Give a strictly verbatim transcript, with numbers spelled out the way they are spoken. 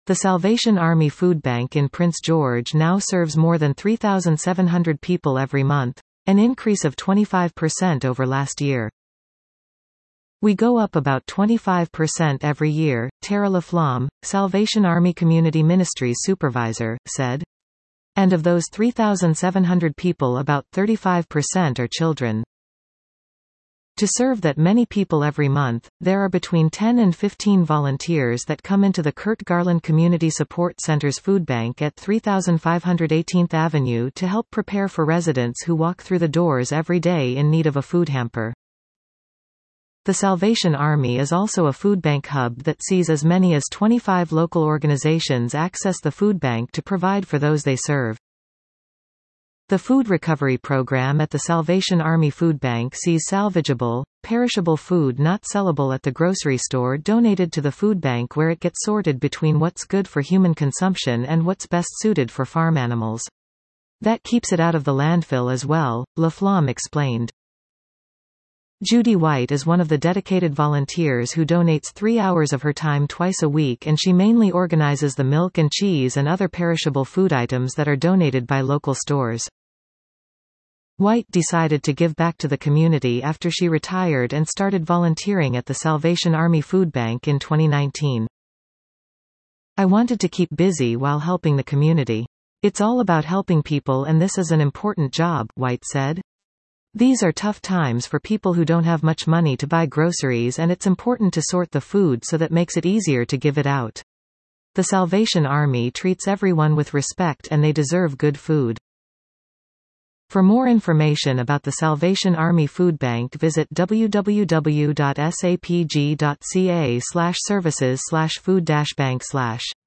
The Salvation Army Food Bank in Prince George now serves more than three thousand seven hundred people every month, an increase of twenty-five percent over last year. We go up about twenty-five percent every year, Tara LaFlamme, Salvation Army Community Ministries supervisor, said. And of those three thousand seven hundred people, about thirty-five percent are children. To serve that many people every month, there are between ten and fifteen volunteers that come into the Kurt Garland Community Support Center's food bank at thirty-five hundred eighteenth Avenue to help prepare for residents who walk through the doors every day in need of a food hamper. The Salvation Army is also a food bank hub that sees as many as twenty-five local organizations access the food bank to provide for those they serve. The food recovery program at the Salvation Army Food Bank sees salvageable, perishable food not sellable at the grocery store donated to the food bank, where it gets sorted between what's good for human consumption and what's best suited for farm animals. That keeps it out of the landfill as well, LaFlamme explained. Judy White is one of the dedicated volunteers who donates three hours of her time twice a week, and she mainly organizes the milk and cheese and other perishable food items that are donated by local stores. White decided to give back to the community after she retired and started volunteering at the Salvation Army Food Bank in twenty nineteen. I wanted to keep busy while helping the community. It's all about helping people, and this is an important job, White said. These are tough times for people who don't have much money to buy groceries, and it's important to sort the food so that makes it easier to give it out. The Salvation Army treats everyone with respect, and they deserve good food. For more information about the Salvation Army Food Bank, visit w w w dot s a p g dot c a slash services slash food dash bank slash